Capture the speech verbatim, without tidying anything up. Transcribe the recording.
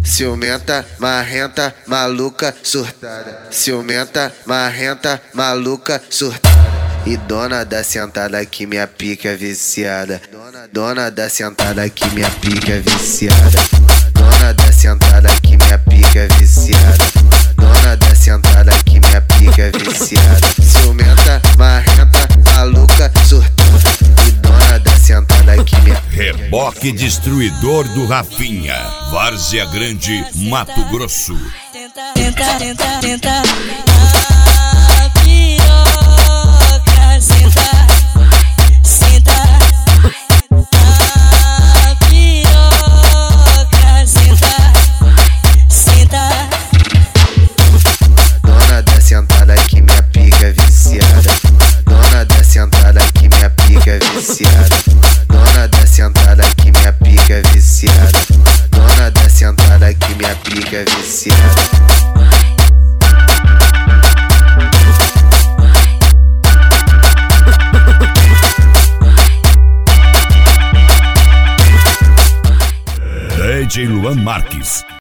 Ciumenta, marrenta, maluca, surtada. Ciumenta, marrenta, maluca, surtada. E dona da sentada que minha pica é viciada. Dona da sentada que minha pica é viciada. Dona da sentada que minha pica é viciada. Dona da sentada que minha pica é viciada. Ciumenta, marrenta, maluca, surtada. E dona da sentada que minha... Reboque destruidor do Rafinha, Várzea Grande, Mato Grosso. Tenta, tenta, tenta, tenta. A piroca, senta, senta. A piroca, senta, senta. Dona da sentada que minha pica é viciada. Dona da sentada que minha pica é viciada. Dona da sentada que minha pica é viciada. Dona da sentada que minha pica é viciada. D J Luan Marques.